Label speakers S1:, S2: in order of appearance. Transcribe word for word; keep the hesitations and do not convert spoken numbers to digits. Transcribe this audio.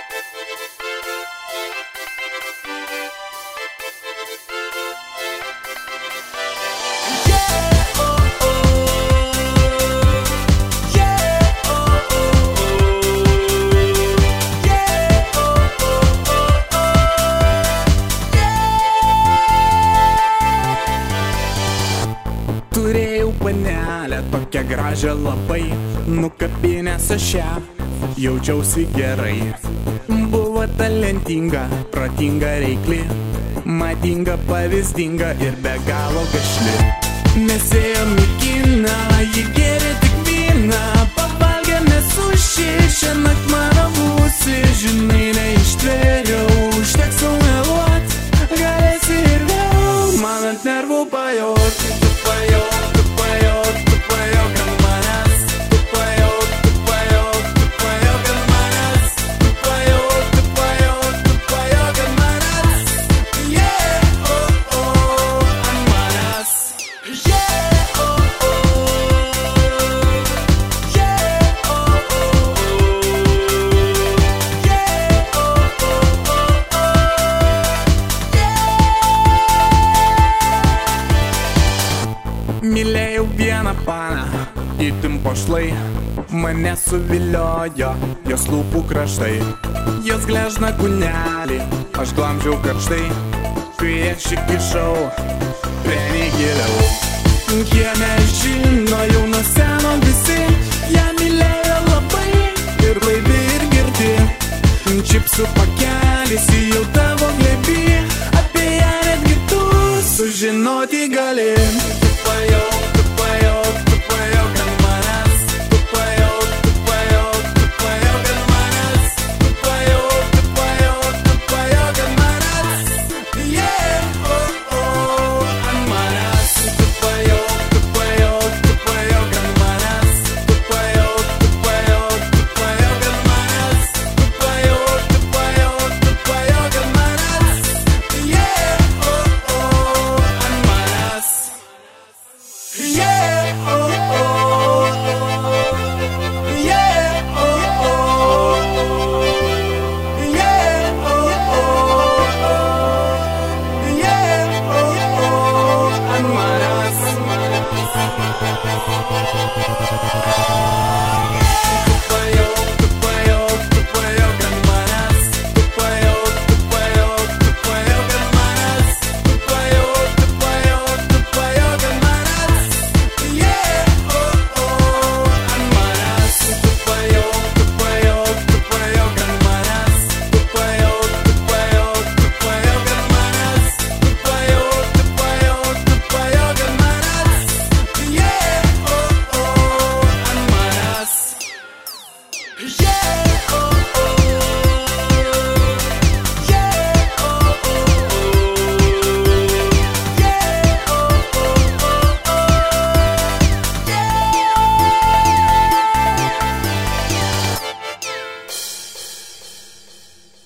S1: Turėjau panelę tokią gražią labai, nukabinęs aš ją, jaučiausi gerai. Buvo talentinga, protinga, reikli, madinga, pavyzdinga ir be galo gašli. Mes ėjom į kiną, ji gėrė tik vyną, pavalgėme suši, šiąnakt mano būsi, žinai, neištvėriau, užteks sau meluot, galėsi ir vėl man ant nervų pajot. Mylėjau vieną paną, itin pošlai, mane suviliojo jos lūpų kraštai. Jos gležna kūnelį, aš glamžiau karštai, kai aš įkišau penį giliau. Kieme žino jau nuo seno visi, ją mylėjo labai ir laivi ir girdi. Čipsų pakelis jau tavo glėby, apie ją netgi tu sužinoti gali. Yeah, oh.